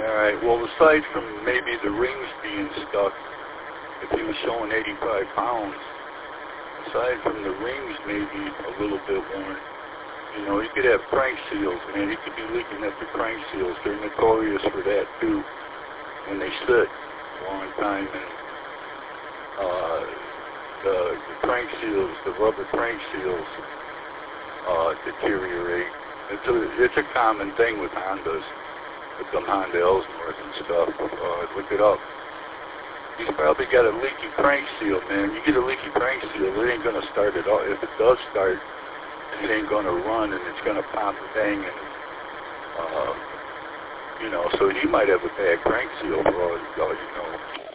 Alright, well, aside from maybe the rings being stuck, if he was showing 85 pounds, aside from the rings maybe a little bit worn, you know, he could have crank seals, man. He could be leaking at the crank seals. They're notorious for that, too, when they sit a long time. And the crank seals, the rubber crank seals, deteriorate. It's a common thing with Hondas, with them Honda Ellsworth and stuff. Look it up. He's probably got a leaky crank seal, man. You get a leaky crank seal, it ain't going to start at all. If it does start, it ain't going to run, and it's going to pop and bang, and, you know, so he might have a bad crank seal for all you know.